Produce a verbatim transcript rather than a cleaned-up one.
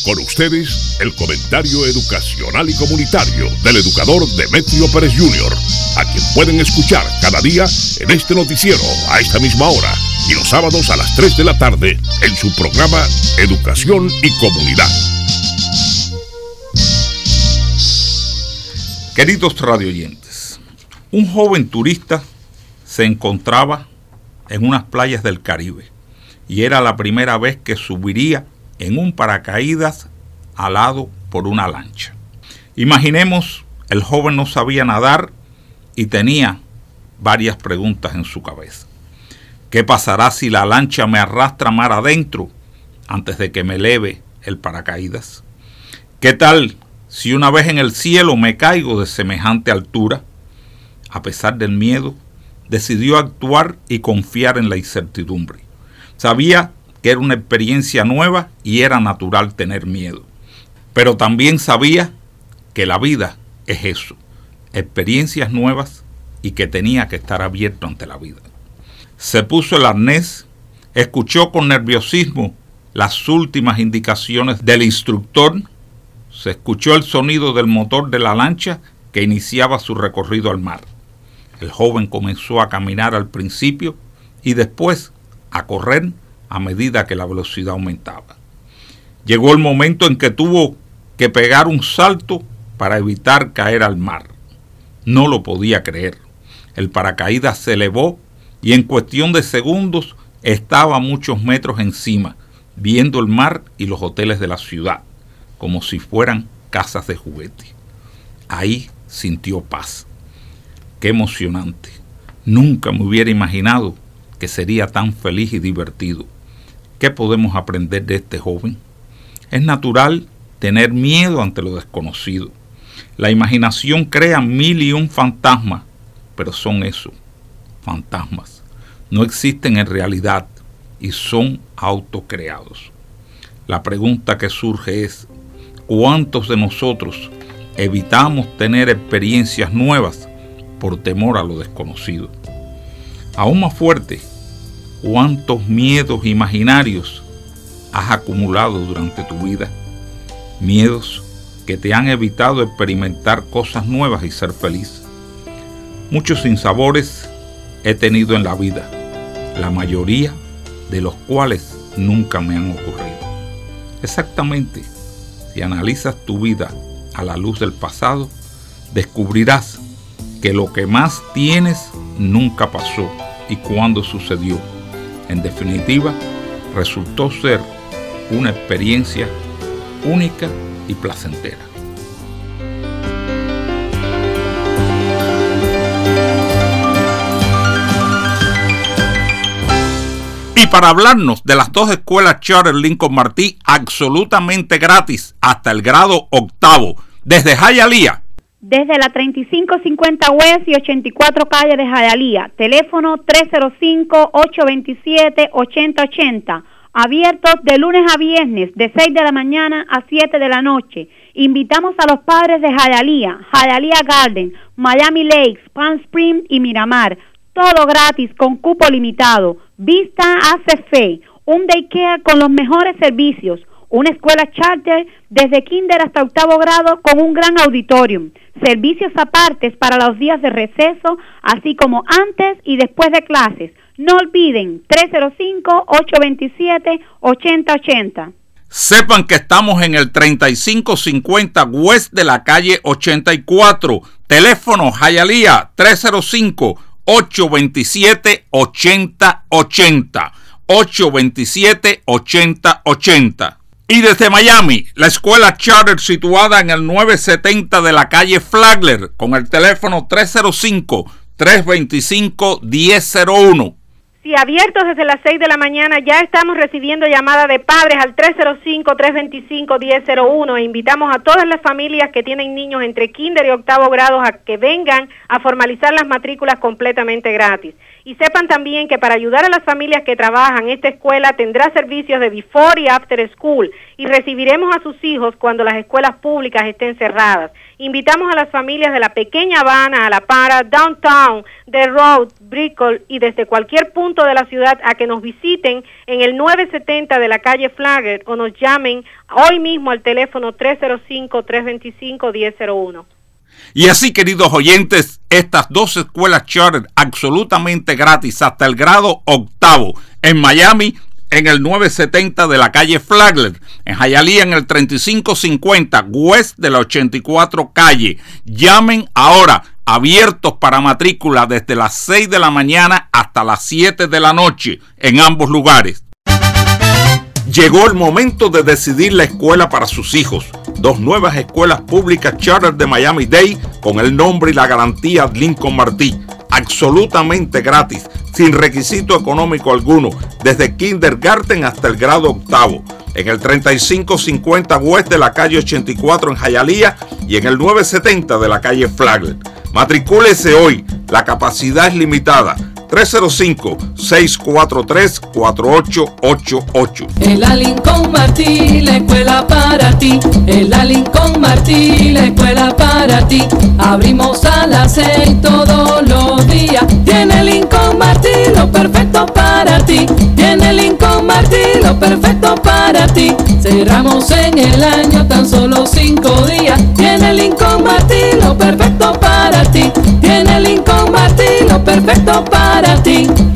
Con ustedes, el comentario educacional y comunitario del educador Demetrio Pérez junior, a quien pueden escuchar cada día en este noticiero a esta misma hora y los sábados a las tres de la tarde en su programa Educación y Comunidad. Queridos radioyentes, un joven turista se encontraba en unas playas del Caribe y era la primera vez que subiría en un paracaídas alado por una lancha. Imaginemos, el joven no sabía nadar y tenía varias preguntas en su cabeza. ¿Qué pasará si la lancha me arrastra mar adentro antes de que me eleve el paracaídas? ¿Qué tal si una vez en el cielo me caigo de semejante altura? A pesar del miedo, decidió actuar y confiar en la incertidumbre. Sabía que era una experiencia nueva y era natural tener miedo. Pero también sabía que la vida es eso, experiencias nuevas y que tenía que estar abierto ante la vida. Se puso el arnés, escuchó con nerviosismo las últimas indicaciones del instructor, se escuchó el sonido del motor de la lancha que iniciaba su recorrido al mar. El joven comenzó a caminar al principio y después a correr a medida que la velocidad aumentaba. Llegó el momento en que tuvo que pegar un salto para evitar caer al mar. No lo podía creer. El paracaídas se elevó y en cuestión de segundos estaba a muchos metros encima, viendo el mar y los hoteles de la ciudad, como si fueran casas de juguete. Ahí sintió paz. Qué emocionante. Nunca me hubiera imaginado que sería tan feliz y divertido. ¿Qué podemos aprender de este joven? Es natural tener miedo ante lo desconocido. La imaginación crea mil y un fantasmas, pero son eso, fantasmas. No existen en realidad y son autocreados. La pregunta que surge es, ¿cuántos de nosotros evitamos tener experiencias nuevas por temor a lo desconocido? Aún más fuerte, ¿cuántos miedos imaginarios has acumulado durante tu vida? Miedos que te han evitado experimentar cosas nuevas y ser feliz. Muchos sinsabores he tenido en la vida, la mayoría de los cuales nunca me han ocurrido. Exactamente, si analizas tu vida a la luz del pasado, descubrirás que lo que más tienes nunca pasó y cuándo sucedió. En definitiva, resultó ser una experiencia única y placentera. Y para hablarnos de las dos escuelas Charter Lincoln Martí absolutamente gratis hasta el grado octavo, desde Hialeah, desde la treinta y cinco cincuenta West y ochenta y cuatro calle de Hialeah, teléfono tres cero cinco, ocho dos siete, ocho cero ocho cero, abiertos de lunes a viernes de seis de la mañana a siete de la noche. Invitamos a los padres de Hialeah, Hialeah Garden, Miami Lakes, Palm Springs y Miramar, todo gratis con cupo limitado. Vista hace fe, un daycare con los mejores servicios, una escuela charter desde kinder hasta octavo grado con un gran auditorium, servicios apartes para los días de receso, así como antes y después de clases. No olviden, tres cero cinco, ocho dos siete, ocho cero ocho cero. Sepan que estamos en el treinta y cinco cincuenta West de la calle ochenta y cuatro. Teléfono Hialeah tres cero cinco, ocho dos siete, ocho cero ocho cero. ocho dos siete, ocho cero ocho cero. Y desde Miami, la escuela charter situada en el novecientos setenta de la calle Flagler con el teléfono tres cero cinco, tres dos cinco, uno cero cero uno. Sí, abiertos desde las seis de la mañana, ya estamos recibiendo llamadas de padres al tres cero cinco, tres dos cinco, uno cero cero uno e invitamos a todas las familias que tienen niños entre kinder y octavo grado a que vengan a formalizar las matrículas completamente gratis. Y sepan también que para ayudar a las familias que trabajan, esta escuela tendrá servicios de before y after school y recibiremos a sus hijos cuando las escuelas públicas estén cerradas. Invitamos a las familias de la Pequeña Habana, a La Para, Downtown, The Road, Brickell y desde cualquier punto de la ciudad a que nos visiten en el nueve setenta de la calle Flagler o nos llamen hoy mismo al teléfono tres cero cinco, tres dos cinco, uno cero cero uno. Y así, queridos oyentes, estas dos escuelas charter absolutamente gratis hasta el grado octavo en Miami, en el nueve setenta de la calle Flagler, en Hialeah en el treinta y cinco cincuenta West de la ochenta y cuatro calle. Llamen ahora, abiertos para matrícula desde las seis de la mañana hasta las siete de la noche en ambos lugares. Llegó el momento de decidir la escuela para sus hijos. Dos nuevas escuelas públicas charter de Miami-Dade con el nombre y la garantía Lincoln Martí. Absolutamente gratis, sin requisito económico alguno, desde kindergarten hasta el grado octavo. En el treinta y cinco cincuenta West de la calle ochenta y cuatro en Hialeah y en el nueve setenta de la calle Flagler. Matricúlese hoy, la capacidad es limitada. tres cero cinco, seis cuatro tres, cuatro ocho ocho ocho. En la Lincoln Martí, la escuela para ti. En la Lincoln Martí, la escuela para ti. Abrimos a las seis todos los días. Tiene Lincoln Martí lo perfecto para ti. Tiene Lincoln Martí lo perfecto para ti. Cerramos en el año tan solo cinco días. Tiene Lincoln Martí lo perfecto para ti. Tiene Lincoln Martí lo perfecto para ti.